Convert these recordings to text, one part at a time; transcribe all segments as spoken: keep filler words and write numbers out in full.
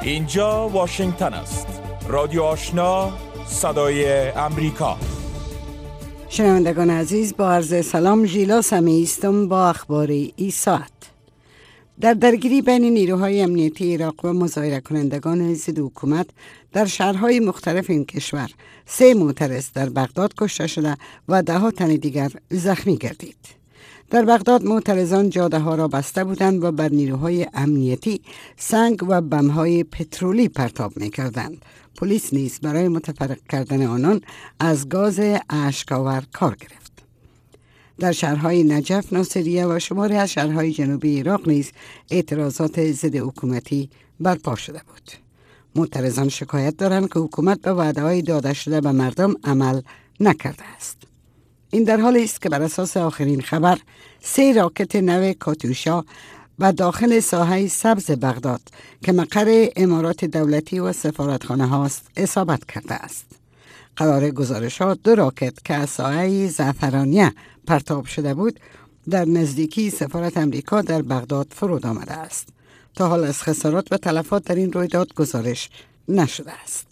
اینجا واشنگتن است. رادیو آشنا، صدای امریکا. شنوندگان عزیز، با عرض سلام، ژیلا سمی هستم با اخبار این ساعت. در درگیری بین نیروهای امنیتی عراق و مظاهره کنندگان ضد حکومت در شهرهای مختلف این کشور، سه معترض در بغداد کشته شده و ده ها تن دیگر زخمی گردید. در بغداد معترضان جاده ها را بسته بودند و بر نیروهای امنیتی سنگ و بم‌های پترولی پرتاب می‌کردند. پلیس نیز برای متفرق کردن آنان از گاز اشک‌آور کار گرفت. در شهرهای نجف، ناصریه و شماری از شهرهای جنوبی عراق نیز اعتراضات ضد حکومتی برپا شده بود. معترضان شکایت دارند که حکومت به وعده‌های داده شده به مردم عمل نکرده است. این در حالی است که بر اساس آخرین خبر سه راکت نو کاتوشا و داخل ساحه سبز بغداد که مقر امارات دولتی و سفارتخانه هاست اصابت کرده است. قرار گزارشات دو راکت که از ساحه زعفرانیه پرتاب شده بود در نزدیکی سفارت امریکا در بغداد فرود آمده است. تا حال از خسارات و تلفات در این رویداد گزارش نشده است.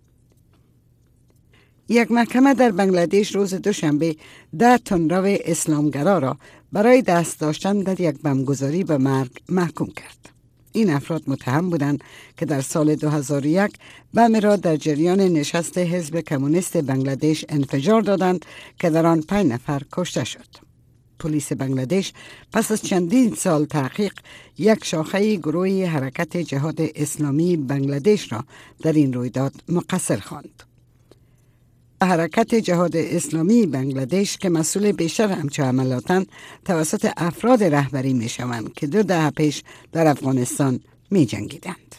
یک محکمه در بنگلادش روز دوشنبه ده تندرو اسلامگرا را برای دست داشتن در یک بمبگذاری به مرگ محکوم کرد. این افراد متهم بودند که در سال دو هزار و یک بم را در جریان نشست حزب کمونیست بنگلادش انفجار دادند که در آن پنج نفر کشته شد. پلیس بنگلادش پس از چندین سال تحقیق یک شاخه گروه حرکت جهاد اسلامی بنگلادش را در این رویداد مقصر خواند. حرکت جهاد اسلامی بنگلادش که مسئول بیشتر همچو عملاتن توسط افراد رهبری می شوند که دو دهه پیش در افغانستان می جنگیدند.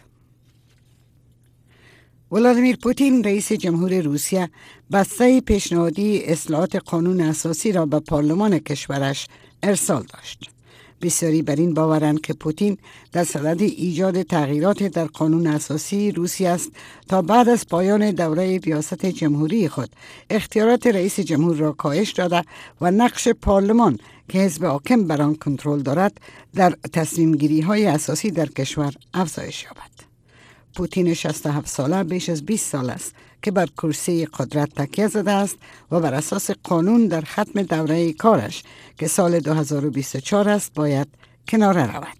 ولادیمیر پوتین رئیس جمهور روسیه بسته پیشنهادی اصلاحات قانون اساسی را به پارلمان کشورش ارسال داشت. بسیاری بر این باورند که پوتین در صدد ایجاد تغییرات در قانون اساسی روسیه است تا بعد از پایان دوره ریاست جمهوری خود اختیارات رئیس جمهور را کاهش داده و نقش پارلمان که حزب حاکم بر آن کنترل دارد در تصمیم گیری های اساسی در کشور افزایش یابد. پوتین شصت و هفت ساله بیش از بیست سال است که بر کرسی قدرت تکیه زده است و بر اساس قانون در ختم دوره کارش که سال دو هزار و بیست و چهار است باید کناره رود.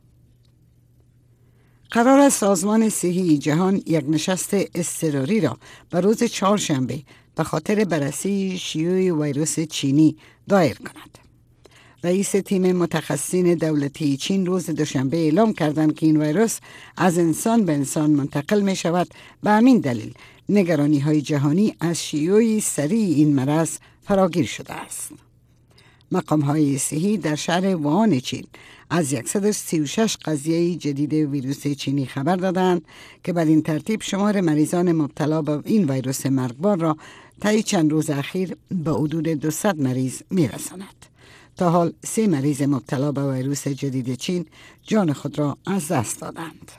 قرار است سازمان صحی جهان یک نشست اضطراری را به روز چهارشنبه به خاطر بررسی شیوع ویروس چینی دایر کند. رئیس تیم متخصصین دولتی چین روز دوشنبه اعلام کردند که این ویروس از انسان به انسان منتقل می شود. به همین دلیل نگرانی های جهانی از شیوع سریع این مرض فراگیر شده است. مقام های صحی در شهر ووهان چین از صد و سی و شش قضیه جدید ویروس چینی خبر دادند که بر این ترتیب شمار مریضان مبتلا به این ویروس مرگبار را طی چند روز اخیر به حدود دویست مریض می رساند. تا حال سه مریض مبتلا به ویروس جدید چین جان خود را از دست دادند.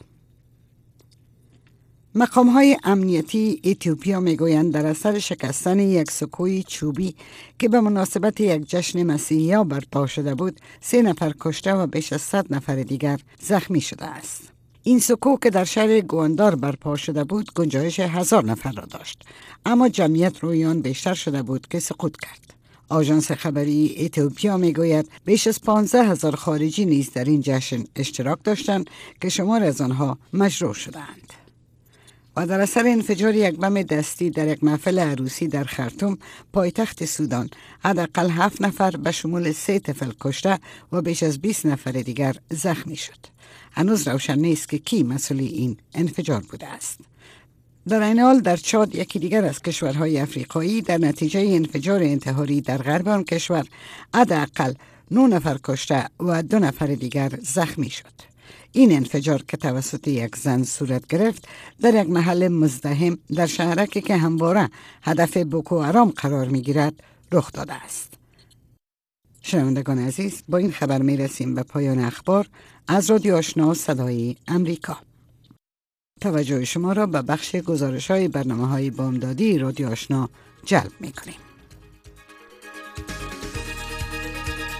مقام‌های امنیتی اتیوپیا می‌گویند در اثر شکستن یک سکوی چوبی که به مناسبت یک جشن مسیحی‌ها برپا شده بود، سه نفر کشته و بیش از صد نفر دیگر زخمی شده است. این سکو که در شهر گواندار برپا شده بود، گنجایش هزار نفر را داشت، اما جمعیت روی آن بیشتر شده بود که سقوط کرد. آژانس خبری اتیوپیا میگوید بیش از پانزده هزار خارجی نیز در این جشن اشتراک داشتند که شمار از آنها مجروح شدند. و در اثر انفجار یک بم دستی در یک محفل عروسی در خرطوم پایتخت سودان، حداقل هفت نفر به شمول سه طفل کشته و بیش از بیست نفر دیگر زخمی شد. هنوز روشن نیست که کی مسئول این انفجار بوده است. در این حال در چاد، یکی دیگر از کشورهای افریقایی، در نتیجه انفجار انتحاری در غرب آن کشور حداقل نه نفر کشته و دو نفر دیگر زخمی شد. این انفجار که توسط یک زن صورت گرفت در یک محل مزدحم در شهرکی که همواره هدف بوکو حرام قرار می گیرد رخ داده است. شنوندگان عزیز، با این خبر می رسیم به پایان اخبار از رادیو آشنا صدای امریکا. توجه شما را به بخش گزارش‌های برنامه‌های بامدادی رادیو آشنا جلب می‌کنیم.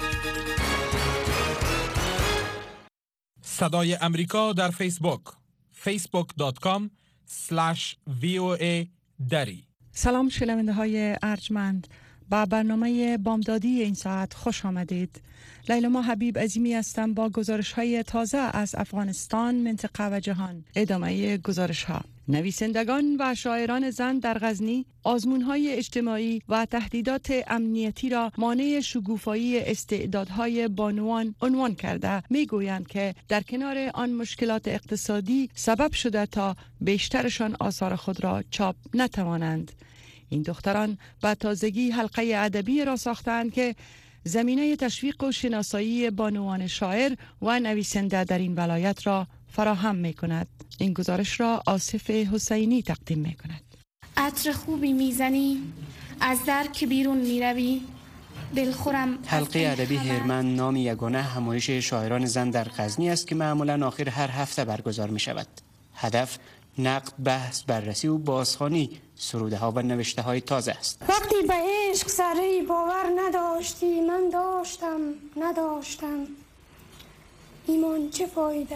صدای امریکا در فیسبوک، فیسبوک دات کام اسلش وی او ای دری. سلام شنونده های ارجمند، با برنامه بامدادی این ساعت خوش آمدید. لیلا حبیب عظیمی هستم با گزارش های تازه از افغانستان، منطقه و جهان. ادامه گزارش ها. نویسندگان و شاعران زن در غزنی آزمون‌های اجتماعی و تهدیدات امنیتی را مانع شکوفایی استعدادهای بانوان عنوان کرده می‌گویند که در کنار آن مشکلات اقتصادی سبب شده تا بیشترشان آثار خود را چاپ نتوانند. این دختران به تازگی حلقه ادبی را ساختند که زمینه تشویق و شناسایی بانوان شاعر و نویسنده در این ولایت را فراهم می کند. این گزارش را آصف حسینی تقدیم می کند. عطر خوبی میزنی، از در که بیرون می روی، دلخورم. حلقه ادبی هرمن نام یگانه همایش شاعران زن در غزنی است که معمولا آخر هر هفته برگزار می شود. هدف نقد، بحث، بررسی و بازخوانی سروده ها و نوشته های تازه است. وقتی به عشق ذره باور نداشتی، من داشتم نداشتم، ایمان چه فایده؟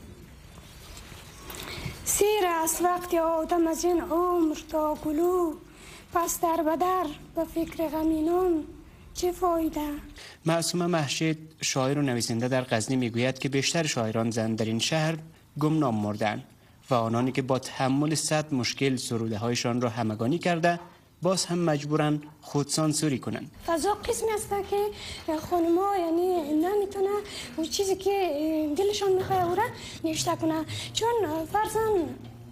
سیر است وقتی آدم از این عمر تا گلو، پس در بدر به فکر غمینان چه فایده؟ معصومه محشید شاعر و نویسنده در غزنی میگوید که بیشتر شاعران زن در این شهر گمنام مردند و آنانی که با تحمل صد مشکل سروده هایشان را همگانی کرده باز هم مجبورن خود سانسوری کنن. فضا قسمی است که خانم‌ها یعنی نمیتونه اون چیزی که دلشان میخواد او را نوشته کنه، چون فرضاً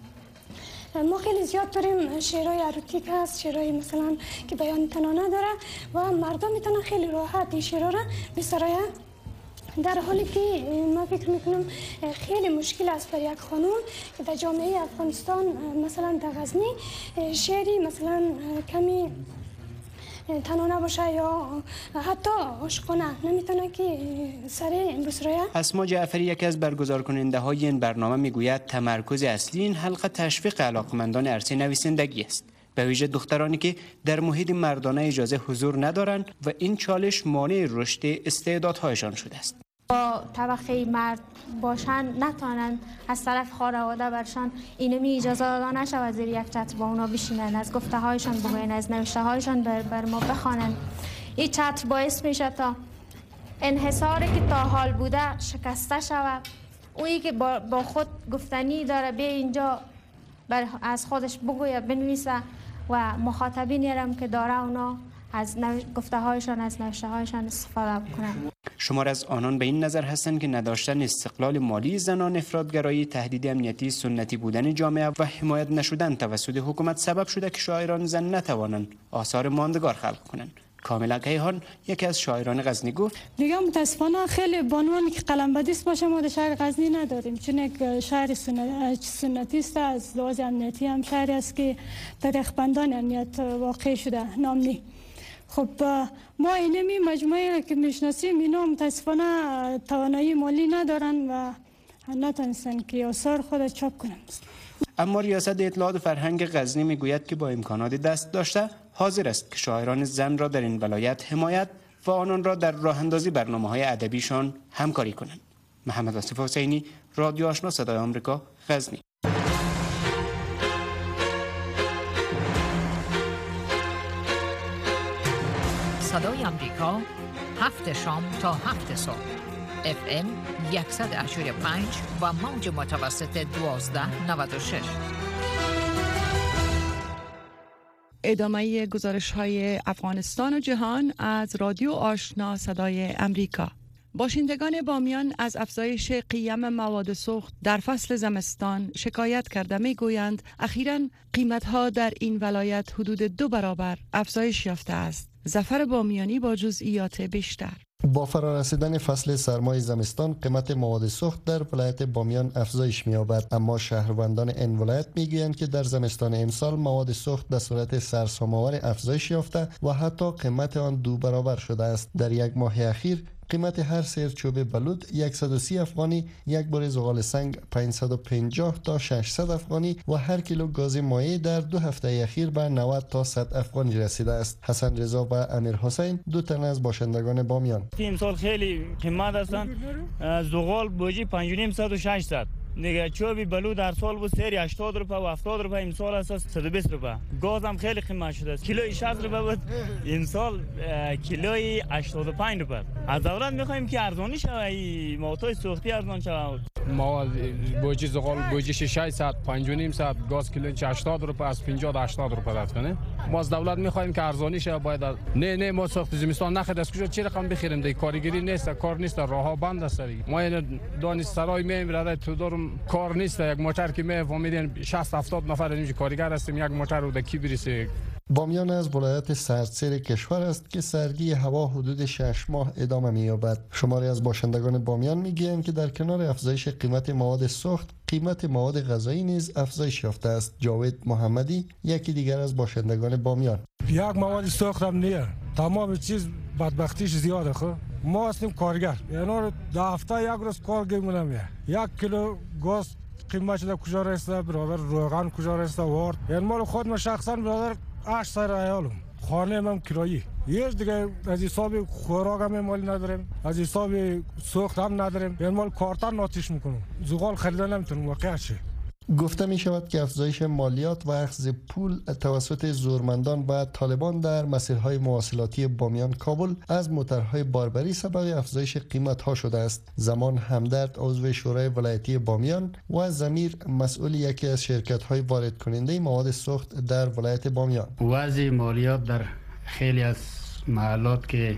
ما خیلی زیاد داریم شعرهای اروتیک هست، شعرهای مثلا که بیان تنانه داره و مردم میتونن خیلی راحت این شعرها را بسراین، در حالی که من فکر میکنم خیلی مشکل است برای یک خانم که در جامعه افغانستان مثلا در غزنی شعری مثلا کمی تنانه باشه یا حتی عاشقانه نمیتونه که سر بسرایه. اسما جعفری یکی از برگزار کننده های این برنامه میگوید تمرکز اصلی این حلقه تشویق علاقمندان عرصه نویسندگی است، به ویژه دخترانی که در محیط مردانه اجازه حضور ندارند و این چالش مانع رشد استعدادهایشان شده است. با طبقه مرد باشن نتانن از طرف خانواده برشان اینمی اجازه داده نشود زیر یک چتر با اونا بشینن، از گفته هایشان بگوین، از نوشته هایشان بر, بر ما بخوانن. این چتر باعث میشه تا انحصاری که تا حال بوده شکسته شود. اویی که با, با خود گفتنی داره به اینجا بر از خودش بگوید بنویسه و مخاطبینی هم که داره اونا از گفته هایشان از نوشته هایشان استفاده بکنن. شمار از آنان به این نظر هستند که نداشتن استقلال مالی زنان، افراطگرایی، تهدید امنیتی، سنتی بودن جامعه و حمایت نشدن توسط حکومت سبب شده که شاعران زن نتوانند آثار ماندگار خلق کنند. کاملا کیهان یکی از شاعران غزنی گفت دیگه متاسفانه خیلی بانوانی که قلمبدیست باشه ما در شهر غزنی نداریم، چون یک شهر سنتی است، از لحاظ امنیتی هم شهری است که در اخبندان امنیت واقع شده نامنی. خب ما اینمی مجموعه که میشناسیم اینا متاسفانه توانایی مالی ندارن و نتونستن که آثار خود چاپ کنن. اما ریاست اطلاعات و فرهنگ غزنی میگوید که با امکانات دست داشته حاضر است که شاعران زن را در این ولایت حمایت و آنان را در راه اندازی برنامه‌های ادبیشان همکاری کنند. محمد آصف حسینی، رادیو آشنا صدای آمریکا، غزنی. صدای آمریکا، هفت شام تا هفت صبح، اف ام صد و هشتاد و پنج و موج متوسط دوازده نود و شش. ادامه گزارش های افغانستان و جهان از رادیو آشنا صدای امریکا. باشندگان بامیان از افزایش قیم مواد سوخت در فصل زمستان شکایت کرده می گویند اخیراً قیمتها در این ولایت حدود دو برابر افزایش یافته است. ظفر بامیانی با جزئیات بیشتر. با فرارسیدن فصل سرمای زمستان قیمت مواد سوخت در ولایت بامیان افزایش می‌یابد، اما شهروندان این ولایت میگویند که در زمستان امسال مواد سوخت به صورت سرسام‌آور افزایش یافته و حتی قیمت آن دو برابر شده است. در یک ماه اخیر قیمت هر سیر چوب بلود صد و سی افغانی، یک بار زغال سنگ پانصد و پنجاه تا ششصد افغانی و هر کیلو گاز مایع در دو هفته اخیر به نود تا صد افغانی رسیده است. حسن رضا و امیر حسین دو تن از باشندگان بامیان. امسال خیلی قیمت هستند. زغال بوجی پنج و نیم صد و ششصد دیگه چوبی بلو در سال بود سری هشتاد روپیه و هفتاد روپیه، این سال اساس صد و بیست روپیه. گاز هم خیلی قیمت شده است. کیلوی شصت روپیه بود، این سال کیلوی هشتاد و پنج روپیه. از دولت میخوایم که ارزانی شه، این موتور سوختی ارزان شه. ما بوجی زغال بوجی ششصد پنج و نیم صد گاز کیلو هشتاد روپیه از پنجاه تا هشتاد روپیه داد کنه. ما از دولت میخوایم که ارزانی شه. باید نه نه ما ساخت زمستان نخد از کجا چی رقم بخریم؟ دی کارگری نیست، کار نیست، راهها بند است. ما این دانشسرای میمیره تو دارم کار نیست. یک موتر که می فهمیدین شصت هفتاد نفر اینجا کارگر هستیم، یک موتر رو دکی برسه. بامیان از ولایت سردسیر کشور است که سردی هوا حدود شش ماه ادامه می‌یابد. شماری از باشندگان بامیان میگویند که در کنار افزایش قیمت مواد سوخت، قیمت مواد غذایی نیز افزایش یافته است. جاوید محمدی یکی دیگر از باشندگان بامیان: یک مواد سوخت هم نیه، تمام چیز بدبختیش زیاده. خب ما هستیم کارگر، یعنی در هفته یک روز کار گیمونم. یک کیلو گاز قیمت شده کجا رسیده برادر، روغن کجا رسیده وارد. یعنی مال خود ما شخصا برادر هشت سر عیالم، خانه هم کرایی. یه دیگه از حساب خوراک هم مال نداریم، از حساب سوخت هم نداریم. یعنی مال کارتن آتیش میکنم، زغال خریدن نمیتونم. واقعا چه گفته می شود که افزایش مالیات و اخذ پول توسط زورمندان و طالبان در مسیرهای مواصلاتی بامیان کابل از موترهای باربری سبب افزایش قیمت‌ها شده است. زمان همدرد عضو شورای ولایتی بامیان و ضمیر مسئول یکی از شرکت‌های وارد کننده مواد سوخت در ولایت بامیان: وضع مالیات در خیلی از محلات که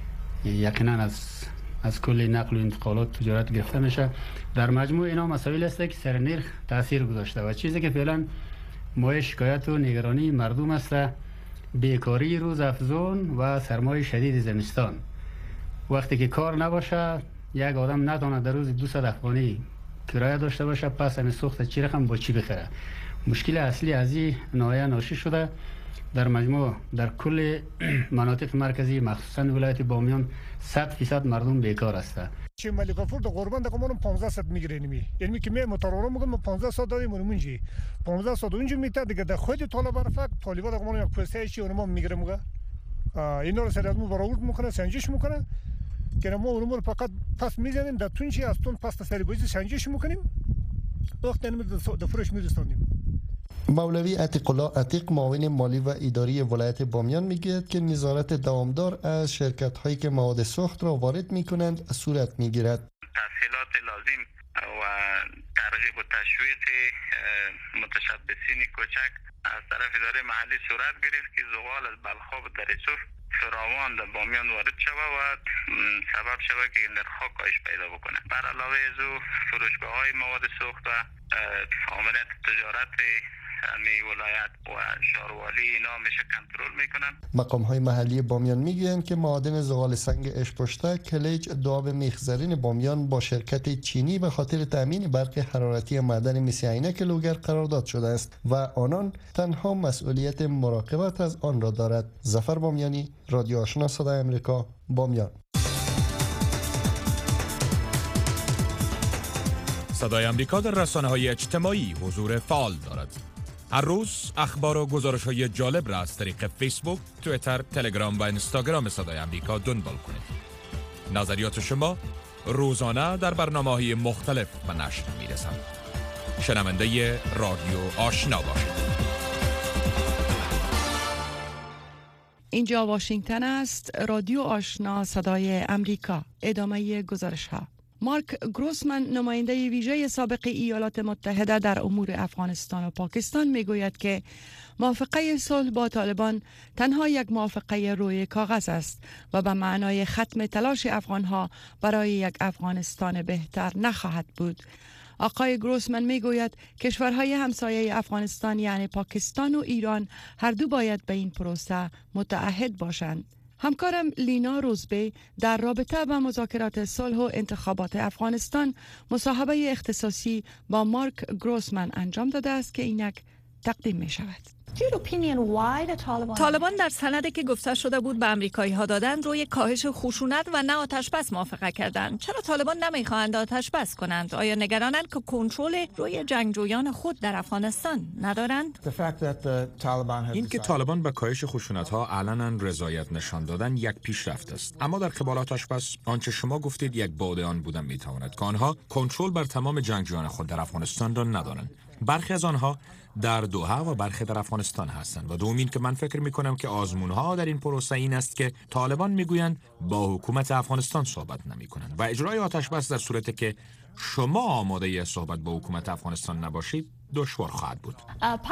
یقینا از از کل نقل و انتقالات تجارت گرفته میشه، در مجموع اینا مسائل است که سر نرخ تاثیر گذاشته و چیزی که فعلا ما شکایت و نگرانی مردم است بیکاری روز افزون و سرمایه شدید زمستان. وقتی که کار نباشه یک آدم نتونه در روز دویست افغانی کرایه داشته باشه، پس همین سوخت چی رقم با چی بخره. مشکل اصلی از این ناحیه ناشی شده. در مجموع در کل مناطق مرکزی مخصوصا ولایت بامیان صد فیصد مردم بیکار هستند. چه ملیکافور در قربان دکمون پانزده صد میگیریم، یعنی که می مترورو میگم پانزده صد دادیم اونجی پانزده صد اونجا میته دیگه در خود طالب رفت طالبا دکمون یک پسته چی اونم میگیریم میگه اینا رو سریعت برآورد میکنه، سنجش میکنه که ما اونم رو فقط پس میزنیم در تونچی از تون پس سری بازی سنجش میکنیم، وقت نمی در فروش میرسونیم. مولوی عتیق الله عتیق معاون مالی و اداری ولایت بامیان میگوید که نظارت دوامدار از شرکت هایی که مواد سوخت را وارد میکنند صورت میگیرد. تسهیلات لازم و ترغیب و تشویق متشبثین کوچک از طرف اداره محلی صورت گرفت که زغال از بلخاب در یوسف فراوان در بامیان وارد شود و سبب شود که نرخ‌ها کاهش پیدا بکنه. بر علاوه از او فروشگاه های مواد سوخت و آمریت تجارت می ولایت و شاروالی اینا میشه کنترل میکنن. مقام های محلی بامیان میگویند که معادن زغال سنگ اشپشته، کلیج، دعاب میخزرین بامیان با شرکت چینی به خاطر تامین برق حرارتی معدن مس عینک لوگر قرارداد شده است و آنان تنها مسئولیت مراقبت از آن را دارد. ظفر بامیانی، رادیو آشنا صدای امریکا، بامیان. صدای امریکا در رسانه‌های اجتماعی حضور فعال دارد. هر روز اخبار و گزارش‌های جالب را از طریق فیسبوک، توییتر، تلگرام و اینستاگرام صدای امریکا دنبال کنید. نظریات شما روزانه در برنامه‌های مختلف به نشر می‌رسند. شنونده رادیو آشنا باشید. اینجا واشنگتن است، رادیو آشنا صدای امریکا. ادامه گزارش‌ها. مارک گروسمن، نماینده ویژه سابق ایالات متحده در امور افغانستان و پاکستان، میگوید که موافقه صلح با طالبان تنها یک موافقه روی کاغذ است و به معنای ختم تلاش افغانها برای یک افغانستان بهتر نخواهد بود. آقای گروسمن میگوید کشورهای همسایه افغانستان یعنی پاکستان و ایران هر دو باید به این پروسه متعهد باشند. همکارم لینا روزبه در رابطه با مذاکرات صلح و انتخابات افغانستان مصاحبه اختصاصی با مارک گروسمن انجام داده است که اینک تقدیم می شود. طالبان در سندی که گفته شده بود به امریکایی ها دادن روی کاهش خشونت و نه آتش بس موافقه کردند. چرا طالبان نمیخواهند آتش بس کنند؟ آیا نگرانند که کنترل روی جنگجویان خود در افغانستان ندارند؟ این که طالبان به کاهش خشونت ها علنا رضایت نشان دادن یک پیشرفت است، اما در قبال آتش بس آنچه شما گفتید یک بعد آن بودن میتواند که آنها کنترل بر تمام جنگجویان خود در افغانستان را ندارند. برخی از آنها در دوحه و برخی در افغانستان هستند و دومین که من فکر می کنم که آزمونها در این پروسه این است که طالبان میگویند با حکومت افغانستان صحبت نمی کنند و اجرای آتش بس در صورتی که شما آماده صحبت با حکومت افغانستان نباشید دشوار خواهد بود.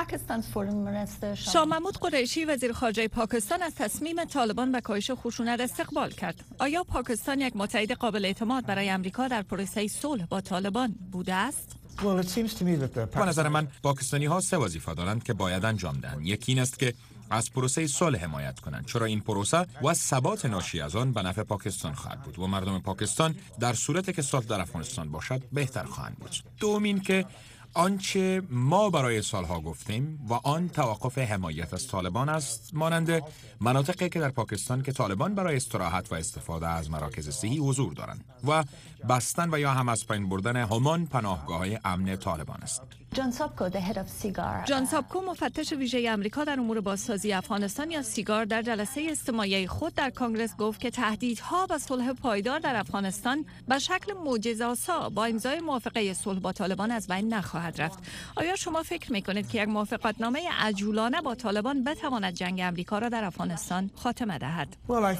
شاه محمود قریشی وزیر خارجه پاکستان از تصمیم طالبان به کاهش خشونت استقبال کرد. آیا پاکستان یک متحد قابل اعتماد برای امریکا در پروسه صلح با طالبان بوده است؟ به نظر من پاکستانی ها سه وظیفه دارند که باید انجام دهند. یکی این است که از پروسه صلح حمایت کنند، چرا این پروسه و ثبات ناشی از آن به نفع پاکستان خواهد بود و مردم پاکستان در صورتی که صلح در افغانستان باشد بهتر خواهند بود. دومین که آنچه ما برای سالها گفتیم و آن توقف حمایت از طالبان است، مانند مناطقی که در پاکستان که طالبان برای استراحت و استفاده از مراکز صحی حضور دارند و بستن و یا هم از پایین بردن همان پناهگاه‌های امن طالبان است. جان سابکو مفتش ویژه آمریکا در امور بازسازی افغانستان یا سیگار در جلسه استماعی خود در کنگره گفت که تهدیدها به صلح پایدار در افغانستان به شکل معجزه‌آسا با امضای موافقه صلح با طالبان از بین نخواهد رفت. آیا شما فکر می‌کنید که یک موافقتنامه عجولانه با طالبان بتواند جنگ آمریکا را در افغانستان خاتمه دهد؟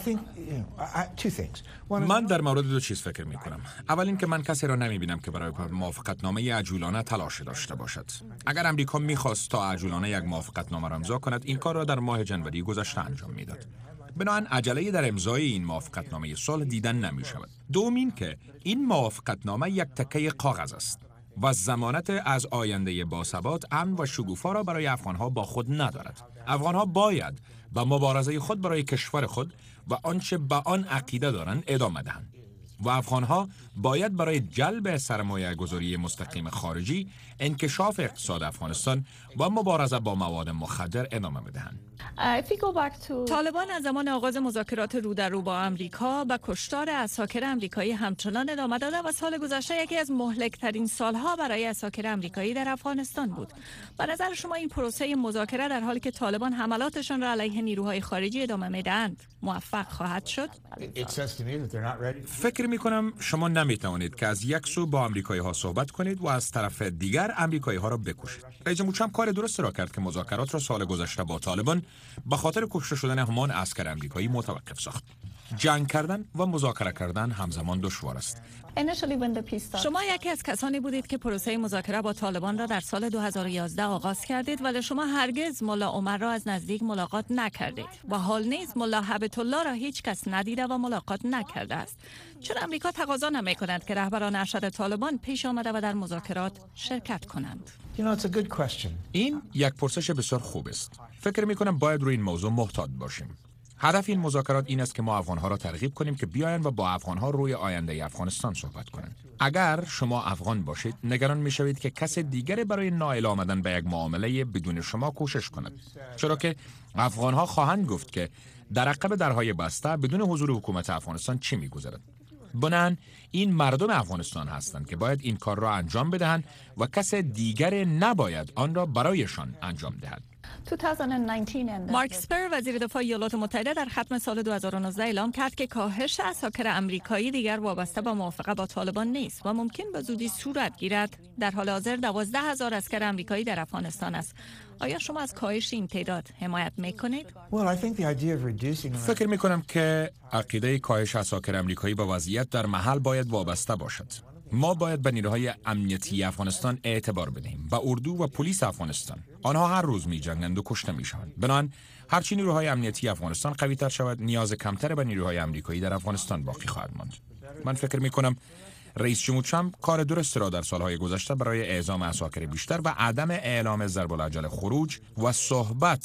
من در مورد دو چیز فکر می‌کنم. اول اینکه من کسی را نمی‌بینم که برای موافقتنامه عجولانه تلاش داشته باشد. اگر امریکا می‌خواست تا عجولانه یک موافقتنامه را امضا کند، این کار را در ماه جنوری گذشته انجام می‌داد. بنابراین عجله در امضای این موافقتنامه صلح دیدن نمی‌شود. دومین که این موافقتنامه یک تکه کاغذ است و ضمانت از آینده باثبات، امن و شکوفا را برای افغان‌ها با خود ندارد. افغان‌ها باید با مبارزه خود برای کشور خود و آنچه به آن عقیده دارند ادامه دهند و افغان‌ها باید برای جلب سرمایه گذاری مستقیم خارجی، انکشاف اقتصاد افغانستان و مبارزه با مواد مخدر ادامه بدهند. طالبان از زمان آغاز مذاکرات رو در رو با آمریکا به کشتار عساکر آمریکایی همچنان ادامه داده و سال گذشته یکی از مهلک‌ترین سالها برای عساکر آمریکایی در افغانستان بود. به نظر شما این پروسه مذاکره در حالی که طالبان حملاتشان را علیه نیروهای خارجی ادامه میدهند موفق خواهد شد؟ فکر می‌کنم شما نمی‌توانید که از یک سو با آمریکایی‌ها صحبت کنید و از طرف دیگر آمریکایی‌ها را بکشید. رئیس جمهور ترامپ کار درست را کرد که مذاکرات را سال گذشته با طالبان به خاطر کشته شدن همان عسکر آمریکایی متوقف ساخت. جنگ کردن و مذاکره کردن همزمان دشوار است. شما یکی از کسانی بودید که پروسه مذاکره با طالبان را در سال دو هزار و یازده آغاز کردید، ولی شما هرگز ملا عمر را از نزدیک ملاقات نکردید و حال نیز ملا هبت الله را هیچ کس ندیده و ملاقات نکرده است. چرا آمریکا تقاضا نمی‌کند که رهبران ارشد طالبان پیش آمده و در مذاکرات شرکت کنند؟ این یک پرسش بسیار خوب است. فکر می‌کنم باید روی این موضوع محتاط باشیم. هدف این مذاکرات این است که ما افغان‌ها را ترغیب کنیم که بیایند و با افغان‌ها روی آینده افغانستان صحبت کنند. اگر شما افغان باشید، نگران می‌شوید که کس دیگری برای نائل آمدن به یک معامله بدون شما کوشش کند. چرا که افغان‌ها خواهند گفت که در عقب درهای بسته بدون حضور حکومت افغانستان چی می‌گذرد. بنابراین این مردم افغانستان هستند که باید این کار را انجام بدهند و کس دیگر نباید آن را برایشان انجام دهد. مارک اسپر وزیر دفاع ایالات متحده در ختم سال دو هزار و نوزده اعلام کرد که کاهش عساکر آمریکایی دیگر وابسته به موافقه با طالبان نیست و ممکن به زودی صورت گیرد. در حال حاضر دوازده هزار عسکر آمریکایی در افغانستان است. آیا شما از کاهش این تعداد حمایت میکنید؟ فکر میکنم که عقیده کاهش عساکر آمریکایی با وضعیت در محل باید وابسته باشد. ما باید به نیروهای امنیتی افغانستان اعتبار بدهیم، به اردو و پلیس افغانستان. آنها هر روز می جنگند و کشته می شوند. بنابراین هرچی نیروهای امنیتی افغانستان قوی تر شود، نیاز کمتر به نیروهای آمریکایی در افغانستان باقی خواهد ماند. من فکر می کنم رئیس جمهور ترامپ کار درست را در سالهای گذشته برای اعزام عساکر بیشتر و عدم اعلام ضرب الاجل خروج و صحبت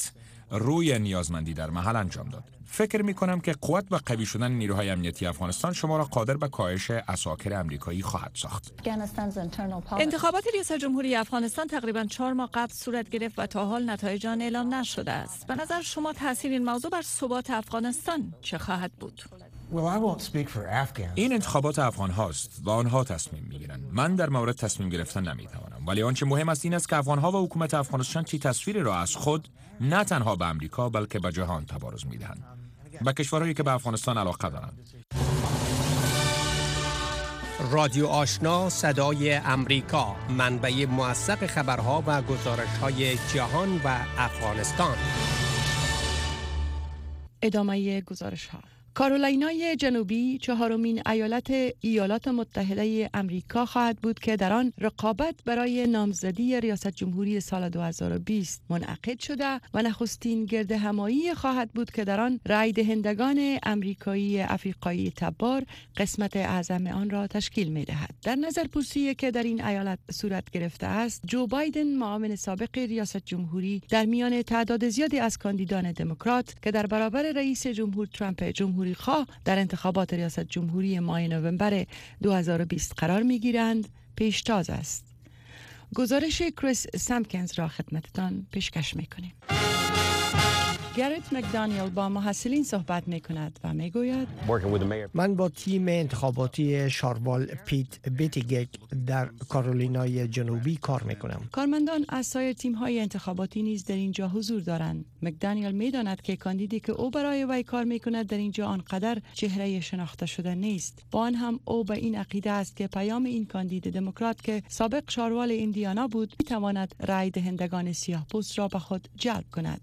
روی نیازمندی در محل انجام داد. فکر می کنم که قوت و قوی شدن نیروهای امنیتی افغانستان شما را قادر به کاهش عساکر امریکایی خواهد ساخت. انتخابات ریاست جمهوری افغانستان تقریباً چهار ماه قبل صورت گرفت و تا حال نتایج آن اعلام نشده است. به نظر شما تاثیر این موضوع بر ثبات افغانستان چه خواهد بود؟ این انتخابات افغان هاست و آنها تصمیم میگیرند. من در مورد تصمیم گرفتن نمیتوانم، ولی آنچه مهم است این است که افغان ها و حکومت افغانستان چه تصویری را از خود نه تنها به امریکا بلکه به جهان تبارز میدهند، به کشورهایی که به افغانستان علاقه دارند. رادیو آشنا صدای امریکا، منبع موثق خبرها و گزارش‌های جهان و افغانستان. ادامه گزارش‌ها. کارولینای جنوبی چهارمین ایالت ایالات متحده امریکا خواهد بود که در آن رقابت برای نامزدی ریاست جمهوری سال دو هزار و بیست منعقد شده و نخستین گرد همایی خواهد بود که در آن رای دهندگان امریکایی افریقایی تبار قسمت اعظم آن را تشکیل می دهد. در نظر پرسی که در این ایالت صورت گرفته است، جو بایدن معاون سابق ریاست جمهوری در میان تعداد زیادی از کاندیدان دموکرات که در برابر رئیس جمهور ترامپ جمهوری خواه در انتخابات ریاست جمهوری ماه نوامبر دو هزار و بیست قرار می‌گیرند پیشتاز است. گزارش کریس سامکنز را خدمتتان پیشکش می‌کنیم. گرت مکدانیل با محصلین صحبت می کند و می گوید من با تیم انتخاباتی شاروال پیت بیتیگک در کارولینای جنوبی کار می کنم. کارمندان از سایر تیم های انتخاباتی نیز در اینجا حضور دارند. مکدانیل می داند که کاندیدی که او برای وی کار می کند در اینجا آنقدر چهره شناخته شده نیست. با آن هم او به این عقیده است که پیام این کاندید دموکرات که سابق شاروال ایندیانا بود می تواند رای دهندگان سیاه‌پوست را به خود جلب کند.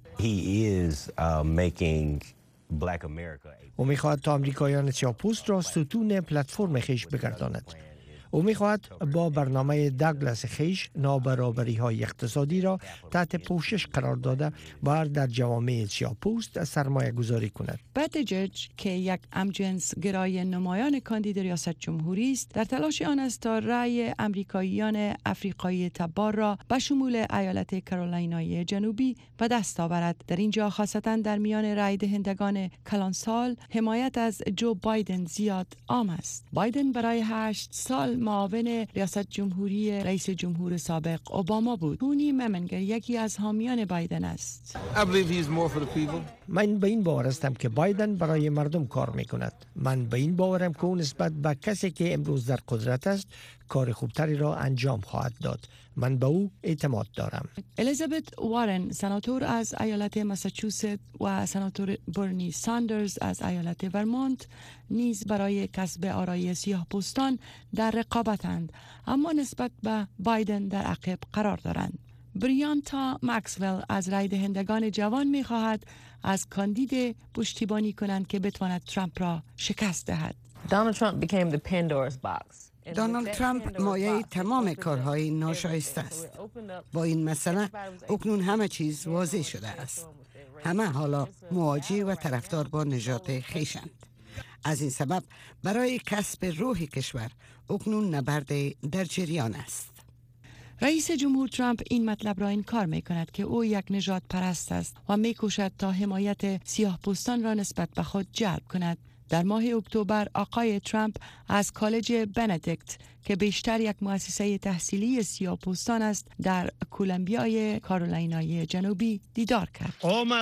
او می‌خواهد تا آمریکایان سیاه‌پوست را ستون پلتفرم خیش بگرداند. او می‌خواهد با برنامه داگلاس خیش نابرابری‌های اقتصادی را تحت پوشش قرار داده و در جوامع سیاه‌پوست سرمایه گذاری کند. بوتیجج که یک همجنس گرای نمایان کاندید ریاست جمهوری است، در تلاش آن است تا رأی امریکاییان افریقایی تبار را به شمول ایالت کارولینای جنوبی به دست آورد. در اینجا خاصتاً در میان رأی دهندگان کلانسال حمایت از جو بایدن زیاد عام است. بایدن برای هشت سال معاون ریاست جمهوری رئیس جمهور سابق اوباما بود. تونی ممنگر یکی از حامیان بایدن است. من به این باور هستم که بایدن برای مردم کار میکند. من به این باورم که او نسبت به کسی که امروز در قدرت است کار خوبتری را انجام خواهد داد. من به او اعتماد دارم. الیزابت وارن سناتور از ایالت ماساچوست و سناتور برنی ساندرز از ایالت ورمونت نیز برای کسب آرای سیاه‌پوستان در رقابتند، اما نسبت به بایدن در عقب قرار دارند. بریانتا مکسول از رای دهندگان جوان می خواهد از کاندید پشتیبانی کنند که بتواند ترامپ را شکست دهد. Donald Trump became the Pandora's box. دونالد ترامپ مایه تمام کارهای ناشایسته است. با این مسئله اکنون همه چیز واضح شده است. همه حالا مواجه و طرفدار با نژاد خویشند. از این سبب برای کسب روح کشور اکنون نبرد در جریان است. رئیس جمهور ترامپ این مطلب را انکار می کند که او یک نژاد پرست است و می کوشد تا حمایت سیاه پوستان را نسبت به خود جلب کند. در ماه اکتبر آقای ترامپ از کالج بندیکت که بیشتر یک مؤسسه تحصیلی سیاه‌پوستان است در کولومبیای کارولینای جنوبی دیدار کرد.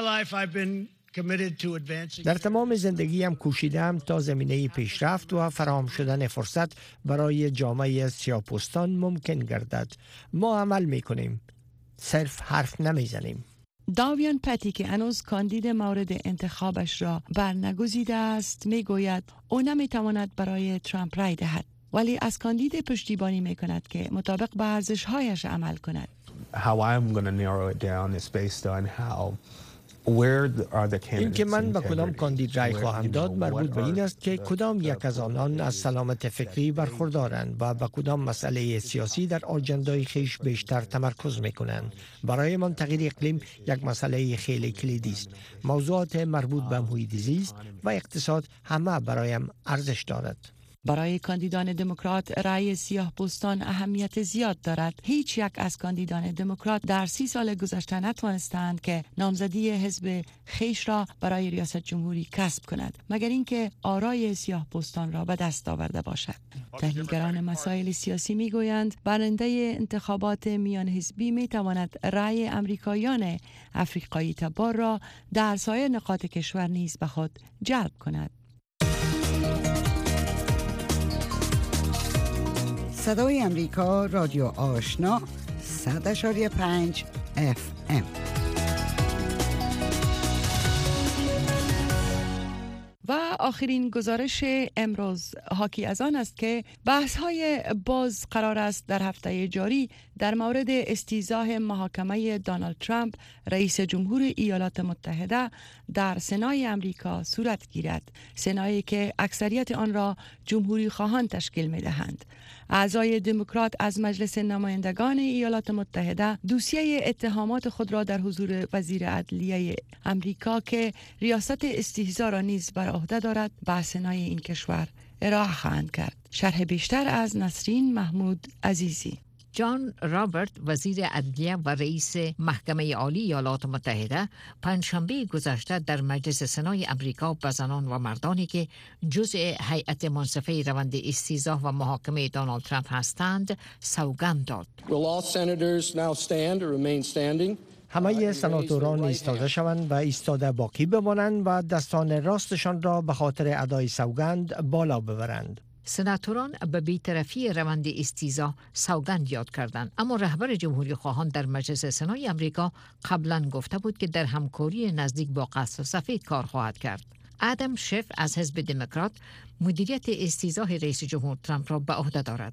در تمام زندگیم کوشیدم تا زمینه پیشرفت و فراهم شدن فرصت برای جامعه سیاه‌پوستان ممکن گردد. ما عمل میکنیم، صرف حرف نمیزنیم. داویان پتی که هنوز کاندید مورد انتخابش را برنگزیده است میگوید او نمیتواند برای ترامپ رای دهد، ولی از کاندید پشتیبانی میکند که مطابق به ارزش‌هایش عمل کند. How I'm going to narrow it down is based on how این که من به کدام کاندید رای خواهم داد مربوط به این است که کدام یک از آنان از سلامت فکری برخوردارند و به کدام مسئله سیاسی در آجندای خیش بیشتر تمرکز میکنند. برای من تغییر اقلیم یک مسئله خیلی کلیدی است. موضوعات مربوط به محیط زیست و اقتصاد همه برایم ارزش دارد. برای کاندیدان دموکرات رأی سیاه پوستان اهمیت زیاد دارد. هیچ یک از کاندیدان دموکرات در سی سال گذشته نتوانستند که نامزدی حزب خیش را برای ریاست جمهوری کسب کند مگر اینکه آرای سیاه پوستان را به دست آورده باشد. تحلیلگران مسائل سیاسی میگویند برنده انتخابات میان حزبی می تواند رأی امریکاییان افریقایی تبار را در سایر نقاط کشور نیز به خود جلب کند. صدای امریکا، رادیو آشنا، صد اشاری پنج اف ام. و آخرین گزارش امروز حاکی از آن است که بحث‌های باز قرار است در هفته جاری در مورد استیضاح محاکمه دونالد ترامپ رئیس جمهور ایالات متحده در سنای امریکا صورت گیرد. سنایی که اکثریت آن را جمهوری خواهان تشکیل می دهند. اعضای دموکرات از مجلس نمایندگان ایالات متحده دوسیه اتهامات خود را در حضور وزیر عدلیه امریکا که ریاست استیضاح را نیز بر عهده دارد به سنای این کشور ارائه خواهند کرد. شرح بیشتر از نسرین محمود عزیزی. جان رابرت وزیر عدلیه و رئیس محکمه عالی ایالات متحده پنجشنبه گذشته در مجلس سنای امریکا به زنان و مردانی که جزء هیئت منصفه روند استیضاح و محاکمه دونالد ترامپ هستند سوگند داد. همه سناتوران ایستاده شوند و ایستاده باقی بمانند و دستان راستشان را به خاطر ادای سوگند بالا ببرند. سناتوران به بی‌طرفی روند استیضاح سوگند یاد کردند، اما رهبر جمهوری خواهان در مجلس سنای امریکا قبلا گفته بود که در همکاری نزدیک با قصر سفید کار خواهد کرد. ادم شف از حزب دموکرات مدیریت استیضاح رئیس جمهور ترامپ را به عهده دارد.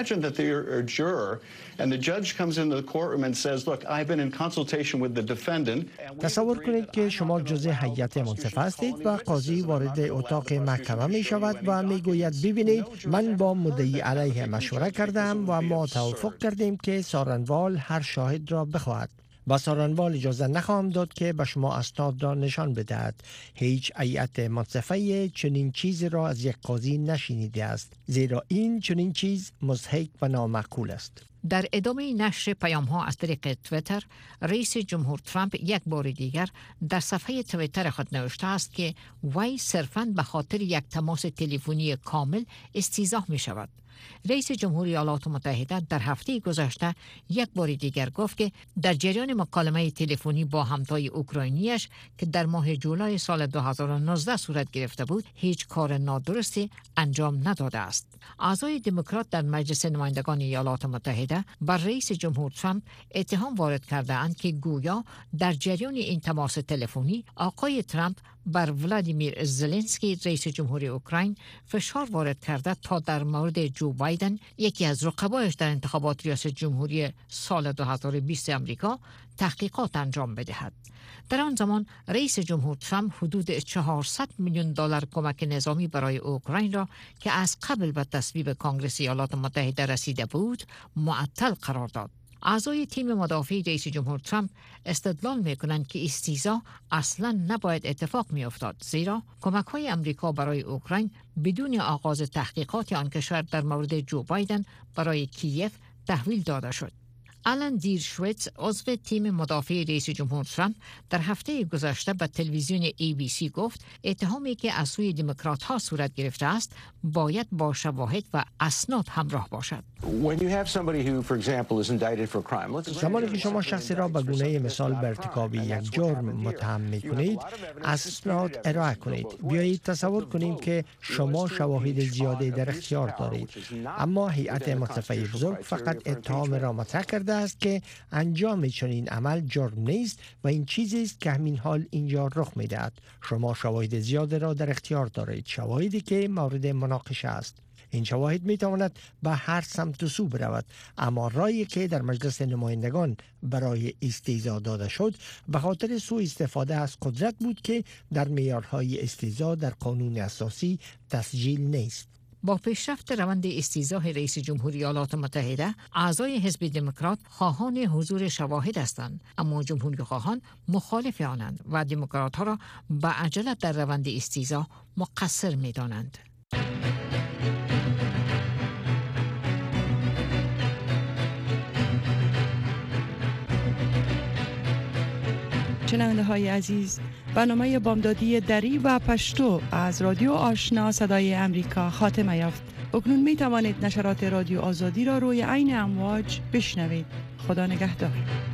تصور کنید که شما جزء هیئت منصفه هستید و قاضی وارد اتاق محکمه می شود و می گوید ببینید من با مدعی علیه مشوره کردم و ما توافق کردیم که سارنوال هر شاهد را بخواهد. با سارنوال اجازه نخواهم داد که به شما اسناد را نشان بدهد. هیچ هیئت منصفه چنین چیزی را از یک قاضی نشنیده است، زیرا این چنین چیز مضحک و نامعقول است. در ادامه نشر پیام ها از طریق تویتر، رئیس جمهور ترامپ یک بار دیگر در صفحه تویتر خود نوشته است که وی صرفاً به خاطر یک تماس تلفنی کامل استیضاح می شود. رئیس جمهور ایالات متحده در هفته گذشته یک بار دیگر گفت که در جریان مکالمه تلفنی با همتای اوکراینیش که در ماه جولای سال دو هزار و نوزده صورت گرفته بود، هیچ کار نادرستی انجام نداده است. اعضای دموکرات در مجلس نمایندگان ایالات متحده بر رئیس جمهور ترامپ اتهام وارد کرده اند که گویا در جریان این تماس تلفنی آقای ترامپ بر ولادیمیر زلنسکی رئیس جمهوری اوکراین فشار وارد کرده تا در مورد جو بایدن یکی از رقبایش در انتخابات ریاست جمهوری سال دو هزار و بیست امریکا تحقیقات انجام بدهد. در آن زمان رئیس جمهور ترامپ حدود چهارصد میلیون دلار کمک نظامی برای اوکراین را که از قبل به تصویب کنگره ایالات متحده رسیده بود معطل قرار داد. اعضای تیم مدافع رئیس جمهور ترامپ استدلال می‌کنند که استیضاح اصلاً نباید اتفاق می‌افتاد، زیرا کمک‌های امریکا برای اوکراین بدون آغاز تحقیقات آن کشور در مورد جو بایدن برای کیف تحویل داده شد. آلن دیرشویتز عضو تیم مدافع رئیس جمهور ترامپ در هفته گذشته به تلویزیون ای بی سی گفت اتهامی که از سوی دموکرات ها صورت گرفته است باید با شواهد و اسناد همراه باشد. زمانی که شما شخصی را به گونه مثال به ارتکاب یک جرم متهم می کنید، اسناد ارائه کنید. بیایید تصور کنیم که شما شواهد زیادی در اختیار دارید، اما هیئت منصفه بزرگ فقط اتهام را مطرح کرده است که انجام چنین عمل جرم نیست و این چیزی است که همین حال اینجا رخ می‌دهد. شما شواهد زیاد را در اختیار دارید، شواهدی که مورد مناقشه است. این شواهد می‌تواند به هر سمت و سو برود، اما رأیی که در مجلس نمایندگان برای استیضاح داده شد به خاطر سوء استفاده از قدرت بود که در معیارهای استیضاح در قانون اساسی تسجیل نیست. با پیشرفت روند استیضاح رئیس جمهوری ایالات متحده، اعضای حزب دموکرات خواهان حضور شواهد هستند، اما جمهوری خواهان مخالف آنند و دموکرات‌ها را به عجله در روند استیضاح مقصر می‌دانند. شنونده های عزیز، برنامه بامدادی دری و پشتو از رادیو آشنا صدای امریکا خاتمه یافت. اکنون می توانید نشرات رادیو آزادی را روی عین امواج بشنوید. خدا نگهدار.